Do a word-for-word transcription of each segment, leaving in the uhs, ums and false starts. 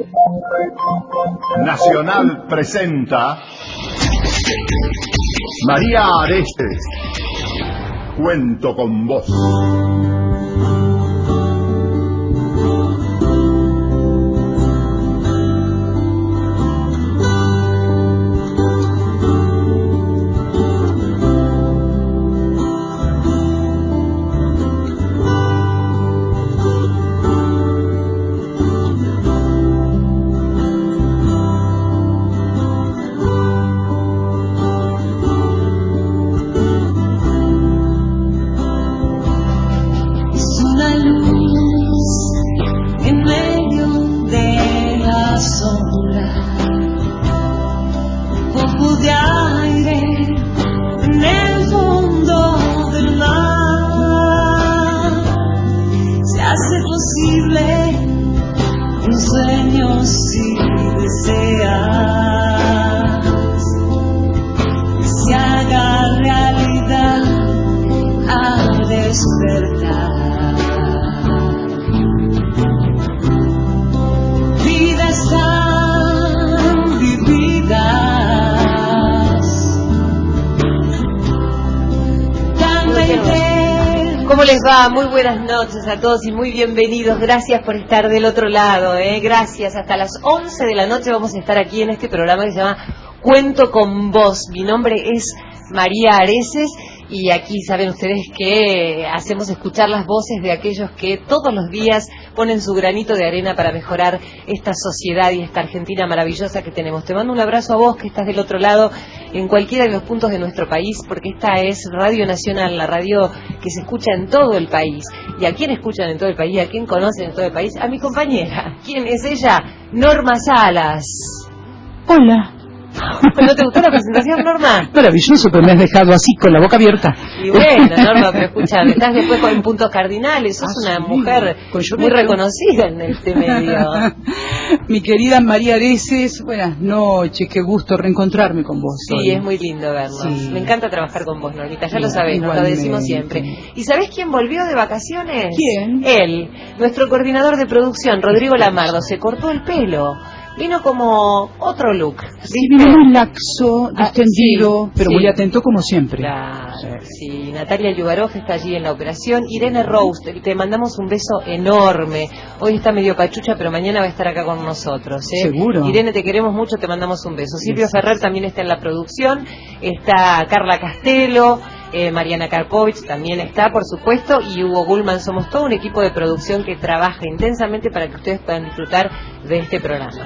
Nacional presenta María Areces, cuento con vos. ¿Cómo les va? Muy buenas noches a todos y muy bienvenidos. Gracias por estar del otro lado, ¿eh? Gracias. Hasta las once de la noche vamos a estar aquí en este programa que se llama Cuento con Vos. Mi nombre es María Areces y aquí saben ustedes que hacemos escuchar las voces de aquellos que todos los días ponen su granito de arena para mejorar esta sociedad y esta Argentina maravillosa que tenemos. Te mando un abrazo a vos que estás del otro lado en cualquiera de los puntos de nuestro país, porque esta es Radio Nacional, la radio que se escucha en todo el país. ¿Y a quién escuchan en todo el país? ¿A quién conocen en todo el país? A mi compañera. ¿Quién es ella? Norma Salas. Hola. ¿No te gustó la presentación, Norma? Maravilloso, pero me has dejado así, con la boca abierta. Y bueno, Norma, pero escúchame, estás después con puntos cardinales, sos ah, una sí, mujer muy reconocida en este medio. Mi querida María Areces, buenas noches, qué gusto reencontrarme con vos. Sí, hoy. Es muy lindo vernos. Sí. Me encanta trabajar con vos, Normita, ya sí, lo sabés, nos lo decimos siempre. ¿Y sabés quién volvió de vacaciones? ¿Quién? Él, nuestro coordinador de producción, Rodrigo Lamardo, se cortó el pelo. Vino como otro look. Sí, vino muy laxo, distendido, ah, sí, pero sí. Muy atento como siempre. Claro, sí. sí. Natalia Yugarov está allí en la operación. Irene Rose, te mandamos un beso enorme. Hoy está medio pachucha, pero mañana va a estar acá con nosotros, ¿eh? Seguro. Irene, te queremos mucho, te mandamos un beso. Silvio Ferrer también está en la producción. Está Carla Castelo. Eh, Mariana Karpovich también está, por supuesto, y Hugo Gullman. Somos todo un equipo de producción que trabaja intensamente para que ustedes puedan disfrutar de este programa.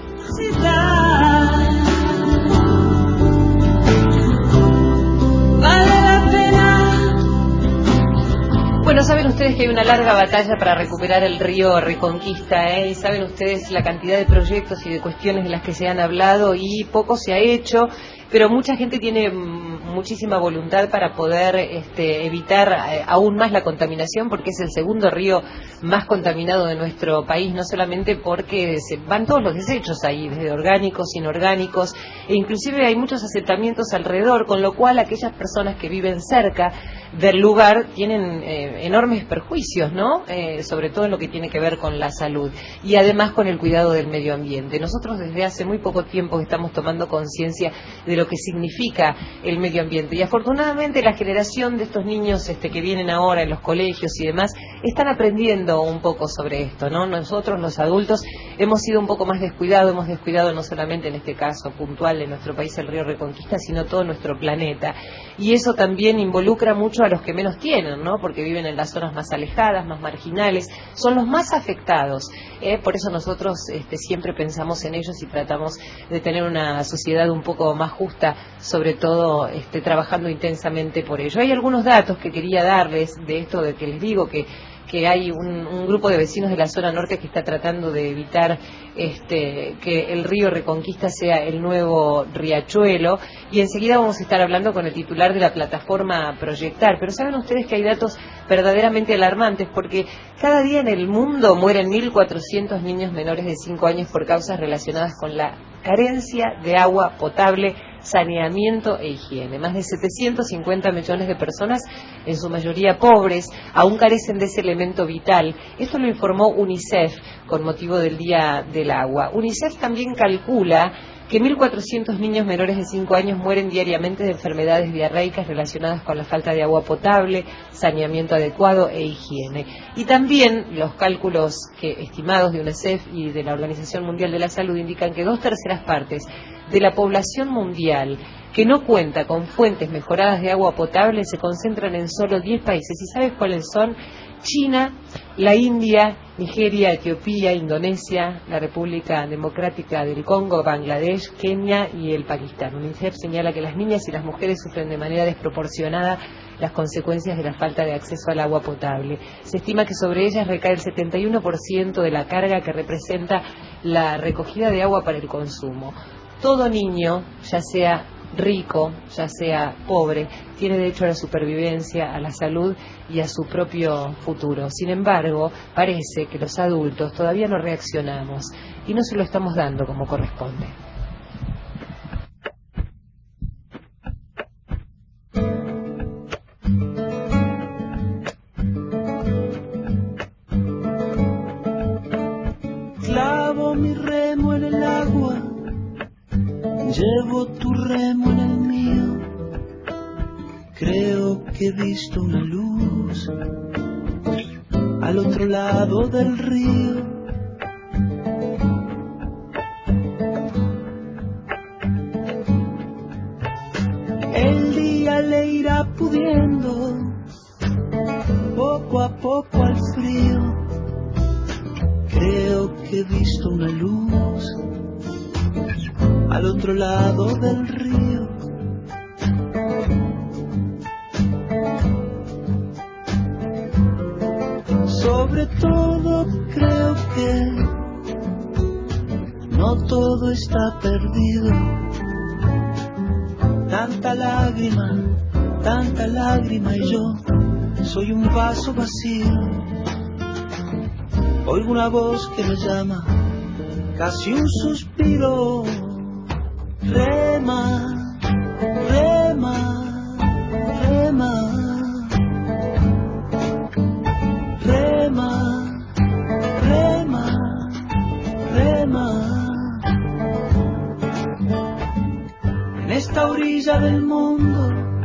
Bueno, saben ustedes que hay una larga batalla para recuperar el río Reconquista, ¿eh? Y saben ustedes la cantidad de proyectos y de cuestiones de las que se han hablado y poco se ha hecho, pero mucha gente tiene muchísima voluntad para poder este, evitar aún más la contaminación, porque es el segundo río más contaminado de nuestro país, no solamente porque se van todos los desechos ahí, desde orgánicos, inorgánicos, e inclusive hay muchos asentamientos alrededor, con lo cual aquellas personas que viven cerca del lugar tienen eh, enormes perjuicios, ¿no? Eh, sobre todo en lo que tiene que ver con la salud y además con el cuidado del medio ambiente. Nosotros desde hace muy poco tiempo estamos tomando conciencia de lo que significa el medio ambiente y afortunadamente la generación de estos niños este, que vienen ahora en los colegios y demás están aprendiendo un poco sobre esto, ¿no? Nosotros los adultos hemos sido un poco más descuidados, hemos descuidado no solamente en este caso puntual en nuestro país el río Reconquista, sino todo nuestro planeta, y eso también involucra mucho a los que menos tienen, ¿no? Porque viven en las zonas más alejadas, más marginales, son los más afectados, ¿eh? Por eso nosotros este, siempre pensamos en ellos y tratamos de tener una sociedad un poco más justa, sobre todo este, trabajando intensamente por ello. Hay algunos datos que quería darles de esto de que les digo que que hay un, un grupo de vecinos de la zona norte que está tratando de evitar este, que el río Reconquista sea el nuevo riachuelo, y enseguida vamos a estar hablando con el titular de la plataforma Proyectar. Pero saben ustedes que hay datos verdaderamente alarmantes, porque cada día en el mundo mueren mil cuatrocientos niños menores de cinco años por causas relacionadas con la carencia de agua potable saneamiento e higiene. Más de setecientos cincuenta millones de personas, en su mayoría pobres, aún carecen de ese elemento vital. Esto lo informó UNICEF con motivo del Día del Agua. UNICEF también calcula que mil cuatrocientos niños menores de cinco años mueren diariamente de enfermedades diarreicas relacionadas con la falta de agua potable, saneamiento adecuado e higiene. Y también los cálculos que, estimados de UNICEF y de la Organización Mundial de la Salud indican que dos terceras partes de la población mundial que no cuenta con fuentes mejoradas de agua potable se concentran en solo diez países. ¿Y sabes cuáles son? China, la India, Nigeria, Etiopía, Indonesia, la República Democrática del Congo, Bangladesh, Kenia y el Pakistán. UNICEF señala que las niñas y las mujeres sufren de manera desproporcionada las consecuencias de la falta de acceso al agua potable. Se estima que sobre ellas recae el setenta y uno por ciento de la carga que representa la recogida de agua para el consumo. Todo niño, ya sea rico, ya sea pobre, tiene derecho a la supervivencia, a la salud y a su propio futuro. Sin embargo, parece que los adultos todavía no reaccionamos y no se lo estamos dando como corresponde. Clavo mi remo en el agua, llevo tu remo en el mío. Creo que he visto una luz al otro lado del río. El día le irá pudiendo poco a poco al frío. Creo que he visto una luz al otro lado del río. Sobre todo creo que no todo está perdido. Tanta lágrima, tanta lágrima y yo soy un vaso vacío. Oigo una voz que me llama, casi un suspiro. Rema, rema, rema, rema, rema, rema. En esta orilla del mundo,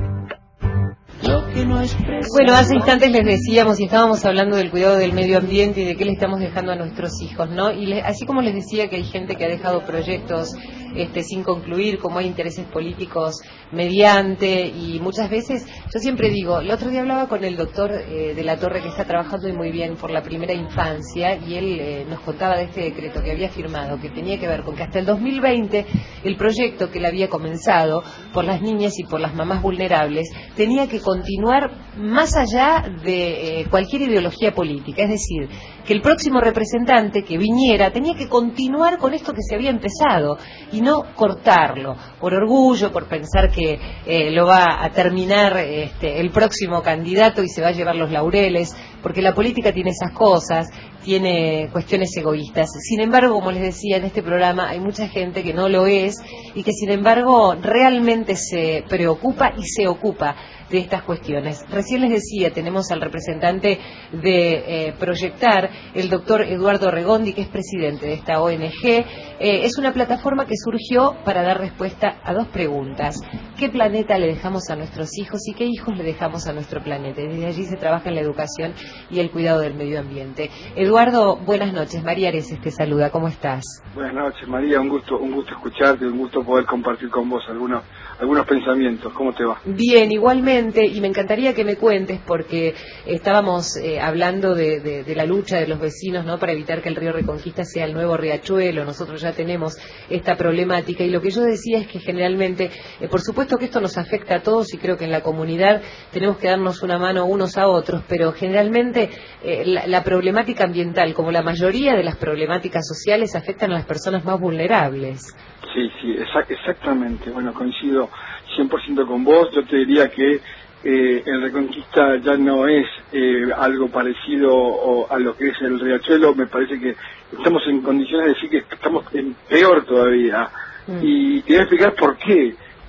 lo que no es preciso. Bueno, hace instantes les decíamos y estábamos hablando del cuidado del medio ambiente y de qué le estamos dejando a nuestros hijos, ¿no? Y les, así como les decía que hay gente que ha dejado proyectos este, sin concluir, como hay intereses políticos mediante, y muchas veces, yo siempre digo, el otro día hablaba con el doctor eh, de la Torre, que está trabajando muy bien por la primera infancia, y él eh, nos contaba de este decreto que había firmado, que tenía que ver con que hasta el dos mil veinte el proyecto que él había comenzado por las niñas y por las mamás vulnerables tenía que continuar más allá de eh, cualquier ideología política, es decir, que el próximo representante que viniera tenía que continuar con esto que se había empezado y no cortarlo, por orgullo, por pensar que eh, lo va a terminar este, el próximo candidato y se va a llevar los laureles, porque la política tiene esas cosas, tiene cuestiones egoístas. Sin embargo, como les decía en este programa, hay mucha gente que no lo es y que sin embargo realmente se preocupa y se ocupa de estas cuestiones. Recién les decía, tenemos al representante de eh, Proyectar, el doctor Eduardo Regondi, que es presidente de esta O N G. Eh, es una plataforma que surgió para dar respuesta a dos preguntas. ¿Qué planeta le dejamos a nuestros hijos y qué hijos le dejamos a nuestro planeta? Y desde allí se trabaja en la educación y el cuidado del medio ambiente. Eduardo, buenas noches. María Areces te saluda. ¿Cómo estás? Buenas noches, María. Un gusto, un gusto escucharte, un gusto poder compartir con vos algunos, algunos pensamientos. ¿Cómo te va? Bien, igualmente. Y me encantaría que me cuentes, porque estábamos eh, hablando de, de, de la lucha de los vecinos, ¿no?, para evitar que el río Reconquista sea el nuevo riachuelo. Nosotros ya tenemos esta problemática y lo que yo decía es que generalmente, eh, por supuesto que esto nos afecta a todos y creo que en la comunidad tenemos que darnos una mano unos a otros, pero generalmente eh, la, la problemática ambiental, como la mayoría de las problemáticas sociales, afectan a las personas más vulnerables. Sí, sí, exa- exactamente. Bueno, coincido cien por ciento con vos. Yo te diría que eh, el Reconquista ya no es eh, algo parecido o, a lo que es el riachuelo. Me parece que estamos en condiciones de decir que estamos en peor todavía. Mm. Y te voy a explicar por qué. Eh,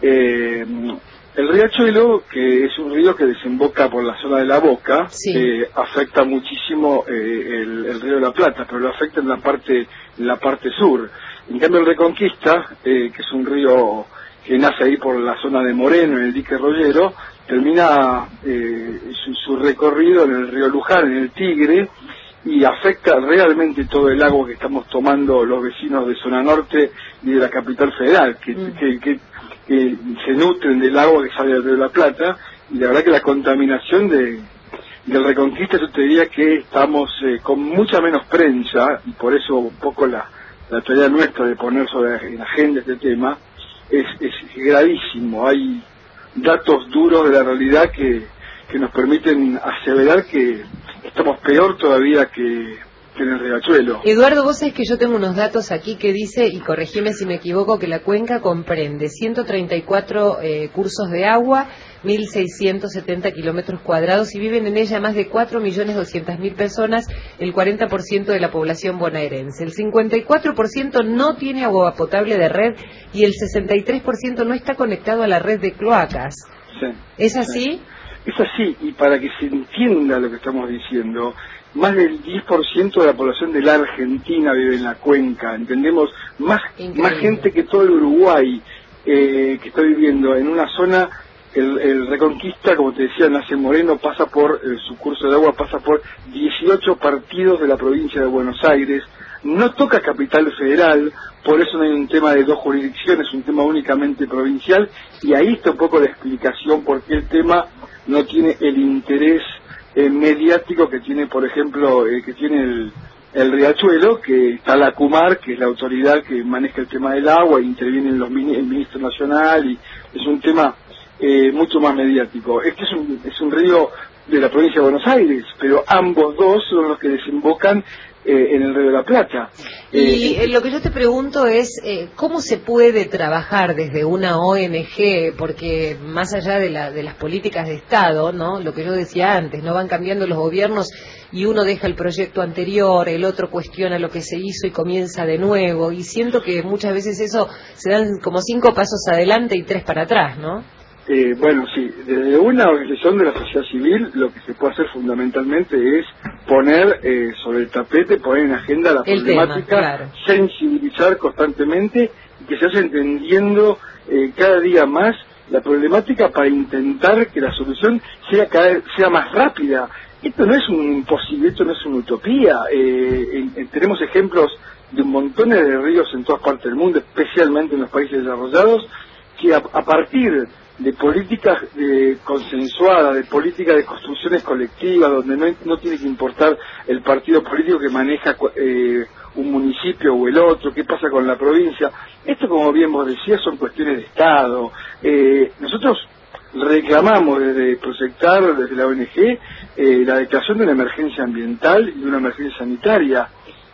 Eh, el riachuelo, que es un río que desemboca por la zona de La Boca, sí. eh, afecta muchísimo eh, el, el río de la Plata, pero lo afecta en la parte en la parte sur. En cambio el Reconquista, eh, que es un río que nace ahí por la zona de Moreno, en el dique Rollero, termina eh, su, su recorrido en el río Luján, en el Tigre, y afecta realmente todo el agua que estamos tomando los vecinos de zona norte y de la capital federal, que, mm. que, que, que se nutren del agua que sale del río de la Plata, y la verdad que la contaminación de del Reconquista, yo te diría que estamos eh, con mucha menos prensa, y por eso un poco la, la tarea nuestra de poner sobre la agenda este tema, es, es gravísimo. Hay datos duros de la realidad que, que nos permiten aseverar que estamos peor todavía que, que en el riachuelo. Eduardo, vos sabés que yo tengo unos datos aquí que dice, y corregime si me equivoco, que la cuenca comprende ciento treinta y cuatro eh, cursos de agua, mil seiscientos setenta kilómetros cuadrados, y viven en ella más de cuatro millones doscientas mil personas, el cuarenta por ciento de la población bonaerense. El cincuenta y cuatro por ciento no tiene agua potable de red y el sesenta y tres por ciento no está conectado a la red de cloacas. Sí, ¿Es así? Sí. Es así, y para que se entienda lo que estamos diciendo, más del diez por ciento de la población de la Argentina vive en la cuenca, entendemos, más, más gente que todo el Uruguay eh, que está viviendo en una zona. El, el Reconquista, como te decía, nace Moreno, pasa por, eh, su curso de agua pasa por dieciocho partidos de la provincia de Buenos Aires, no toca Capital Federal, por eso no hay un tema de dos jurisdicciones, un tema únicamente provincial, y ahí está un poco la explicación por qué el tema no tiene el interés eh, mediático que tiene, por ejemplo, eh, que tiene el, el riachuelo, que está la CUMAR, que es la autoridad que maneja el tema del agua, e intervienen los el ministro nacional, y es un tema Eh, mucho más mediático. Este es un, es un río de la provincia de Buenos Aires, pero ambos dos son los que desembocan eh, en el río de la Plata. Y eh, lo que yo te pregunto es, eh, ¿cómo se puede trabajar desde una O N G? Porque más allá de, la, de las políticas de Estado, ¿no? Lo que yo decía antes, no van cambiando los gobiernos y uno deja el proyecto anterior, el otro cuestiona lo que se hizo y comienza de nuevo, y siento que muchas veces eso se dan como cinco pasos adelante y tres para atrás, ¿no? Eh, bueno, sí, desde una organización de la sociedad civil lo que se puede hacer fundamentalmente es poner eh, sobre el tapete, poner en agenda la el problemática, tema, claro. Sensibilizar constantemente y que se vaya entendiendo eh, cada día más la problemática para intentar que la solución sea cada vez, sea más rápida. Esto no es un imposible, esto no es una utopía. Eh, en, en, tenemos ejemplos de un montón de ríos en todas partes del mundo, especialmente en los países desarrollados, que a, a partir de políticas de consensuadas, de políticas de construcciones colectivas, donde no, no tiene que importar el partido político que maneja eh, un municipio o el otro, qué pasa con la provincia. Esto, como bien vos decías, son cuestiones de Estado. Eh, nosotros reclamamos desde Proyectar, desde la O N G, eh, la declaración de una emergencia ambiental y de una emergencia sanitaria.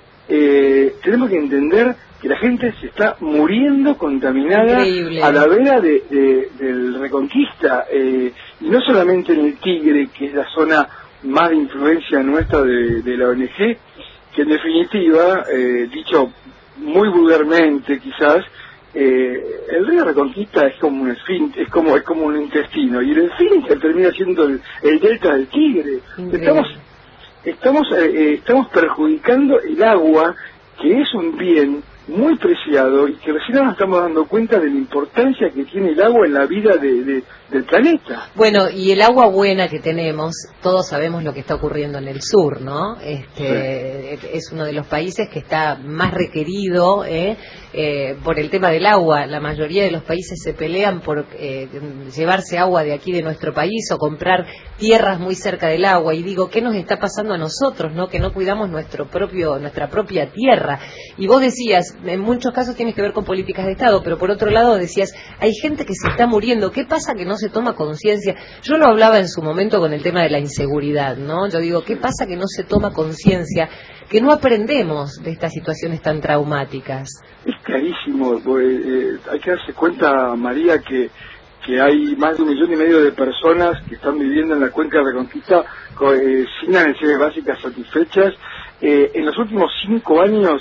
Eh, tenemos que entender que la gente se está muriendo contaminada. Increíble. A la vera de, de, del Reconquista, eh, y no solamente en el Tigre, que es la zona más de influencia nuestra de, de la O N G, que en definitiva, eh, dicho muy vulgarmente quizás, eh, el río Reconquista es como un esfínter, es como es como un intestino, y el esfínter termina siendo el, el delta del Tigre. Increíble. Estamos estamos eh, estamos perjudicando el agua, que es un bien muy preciado y que recién nos estamos dando cuenta de la importancia que tiene el agua en la vida de, de, del planeta. Bueno, y el agua buena que tenemos, todos sabemos lo que está ocurriendo en el sur, ¿no? Este, sí. Es uno de los países que está más requerido ¿eh? Eh, por el tema del agua. La mayoría de los países se pelean por eh, llevarse agua de aquí de nuestro país o comprar tierras muy cerca del agua. Y digo, ¿qué nos está pasando a nosotros, no? Que no cuidamos nuestro propio, nuestra propia tierra. Y vos decías, en muchos casos tiene que ver con políticas de Estado, pero por otro lado decías, hay gente que se está muriendo. ¿Qué pasa que no se toma conciencia? Yo lo hablaba en su momento con el tema de la inseguridad, ¿no? Yo digo, ¿qué pasa que no se toma conciencia? Que no aprendemos de estas situaciones tan traumáticas. Es clarísimo, eh, hay que darse cuenta, María, que que hay más de un millón y medio de personas que están viviendo en la cuenca de Reconquista con, eh, sin las necesidades básicas satisfechas. Eh, en los últimos cinco años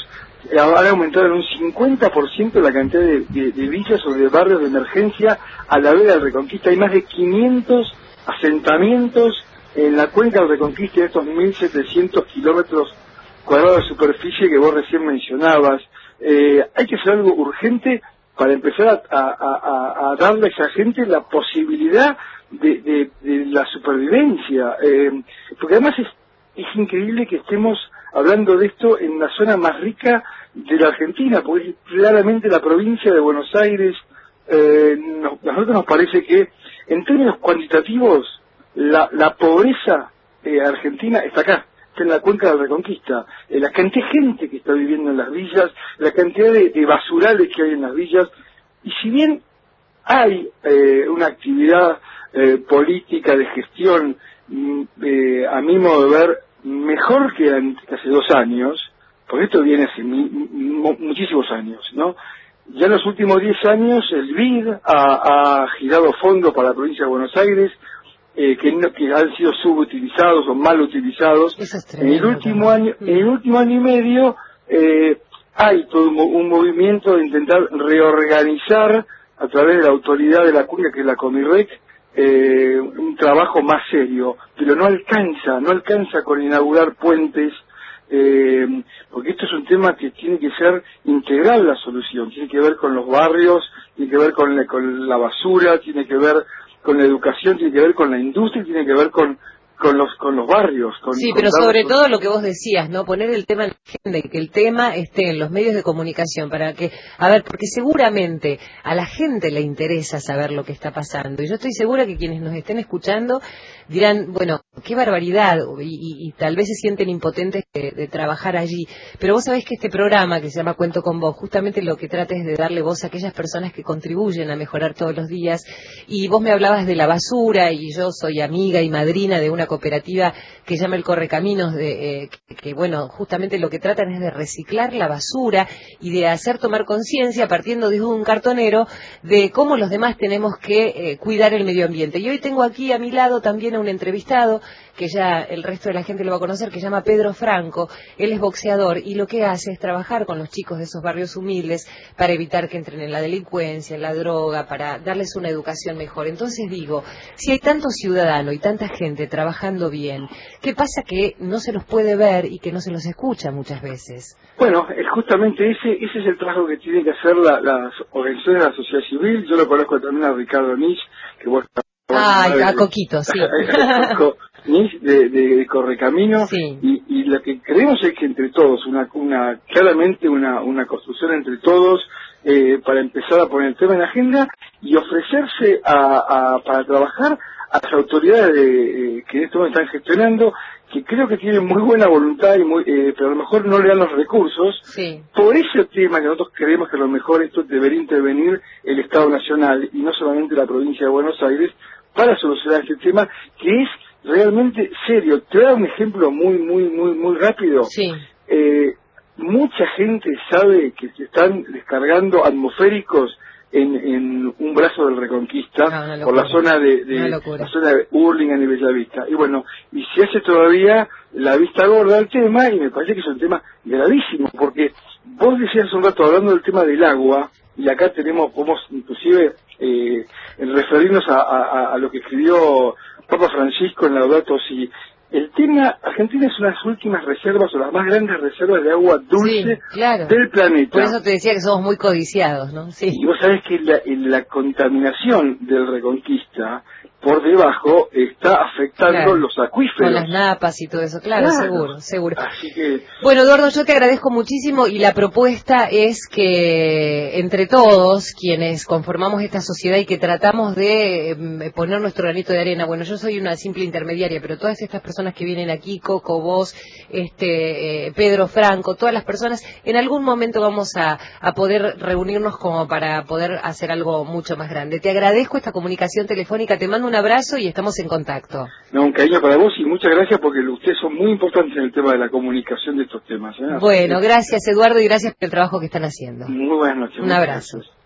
han aumentado en un cincuenta por ciento la cantidad de, de, de villas o de barrios de emergencia a la vega del Reconquista. Hay más de quinientos asentamientos en la cuenca del Reconquista, de estos mil setecientos kilómetros cuadrados de superficie que vos recién mencionabas. Eh, hay que hacer algo urgente para empezar a, a, a, a darle a esa gente la posibilidad de, de, de la supervivencia, eh, porque además es, es increíble que estemos hablando de esto en la zona más rica de la Argentina, porque es claramente la provincia de Buenos Aires. Eh, nos, a nosotros nos parece que en términos cuantitativos la, la pobreza eh, argentina está acá, está en la cuenca de la Reconquista. Eh, la cantidad de gente que está viviendo en las villas, la cantidad de, de basurales que hay en las villas, y si bien hay eh, una actividad eh, política de gestión, eh, a mi modo de ver, mejor que hace dos años, porque esto viene hace mi, mi, muchísimos años, ¿no? Ya en los últimos diez años el B I D ha, ha girado fondos para la provincia de Buenos Aires, eh, que, no, que han sido subutilizados o mal utilizados. En el último año, en el último año y medio eh, hay todo un, un movimiento de intentar reorganizar a través de la autoridad de la cuenca, que es la Comirrec, eh, un trabajo más serio, pero no alcanza, no alcanza con inaugurar puentes, eh, porque esto es un tema que tiene que ser integral la solución, tiene que ver con los barrios, tiene que ver con la, con la basura, tiene que ver con la educación, tiene que ver con la industria, tiene que ver con con los con los barrios. Con, sí, con pero sobre los... todo lo que vos decías, ¿no? Poner el tema en la agenda y que el tema esté en los medios de comunicación para que, a ver, porque seguramente a la gente le interesa saber lo que está pasando. Y yo estoy segura que quienes nos estén escuchando dirán, bueno, qué barbaridad, y, y, y tal vez se sienten impotentes de, de trabajar allí. Pero vos sabés que este programa que se llama Cuento con Vos, justamente lo que trata es de darle voz a aquellas personas que contribuyen a mejorar todos los días. Y vos me hablabas de la basura, y yo soy amiga y madrina de una cooperativa que llama el Correcaminos, de, eh, que, que bueno, justamente lo que tratan es de reciclar la basura y de hacer tomar conciencia, partiendo de un cartonero, de cómo los demás tenemos que eh, cuidar el medio ambiente. Y hoy tengo aquí a mi lado también a un entrevistado, que ya el resto de la gente lo va a conocer, que se llama Pedro Franco. Él es boxeador y lo que hace es trabajar con los chicos de esos barrios humildes para evitar que entren en la delincuencia, en la droga, para darles una educación mejor. Entonces digo, si hay tanto ciudadano y tanta gente trabajando bien, ¿qué pasa que no se los puede ver y que no se los escucha muchas veces? Bueno, es justamente ese ese es el trabajo que tienen que hacer la, las organizaciones de la sociedad civil. Yo lo conozco también a Ricardo Nich, que vos... Ah, a, a Coquito, sí. De, de Correcamino, sí. y, y lo que creemos es que entre todos, una, una claramente una, una construcción entre todos, eh, para empezar a poner el tema en la agenda y ofrecerse a, a, para trabajar a las autoridades de, eh, que en este momento están gestionando, que creo que tienen muy buena voluntad, y muy, eh, pero a lo mejor no le dan los recursos. Sí. Por ese tema que nosotros creemos que a lo mejor esto debería intervenir el Estado Nacional y no solamente la provincia de Buenos Aires para solucionar este tema, que es realmente serio. Te voy a dar un ejemplo muy, muy, muy, muy rápido. Sí. Eh, mucha gente sabe que se están descargando atmosféricos en, en un brazo del Reconquista, no, por la zona de, de la zona de Hurlingham y Bellavista. Y bueno, y se hace todavía la vista gorda al tema, y me parece que es un tema gravísimo, porque vos decías hace un rato hablando del tema del agua, y acá tenemos, podemos inclusive eh, referirnos a, a, a lo que escribió Papa Francisco en Laudato Si. El tema, Argentina es una de las últimas reservas, o las más grandes reservas de agua dulce, sí, claro, del planeta. Por eso te decía que somos muy codiciados, ¿no? Sí. Y vos sabés que la, la contaminación del Reconquista por debajo está afectando, claro, los acuíferos. Con las napas y todo eso, claro, claro, seguro, seguro. Así que... Bueno, Eduardo, yo te agradezco muchísimo, y la propuesta es que entre todos, quienes conformamos esta sociedad y que tratamos de eh, poner nuestro granito de arena, bueno, yo soy una simple intermediaria, pero todas estas personas que vienen aquí, Coco, vos, este, eh, Pedro Franco, todas las personas, en algún momento vamos a, a poder reunirnos como para poder hacer algo mucho más grande. Te agradezco esta comunicación telefónica, te mando un abrazo y estamos en contacto. No, un cariño para vos y muchas gracias, porque ustedes son muy importantes en el tema de la comunicación de estos temas, ¿eh? Bueno, gracias Eduardo, y gracias por el trabajo que están haciendo. Muy buenas noches. Un abrazo. Gracias.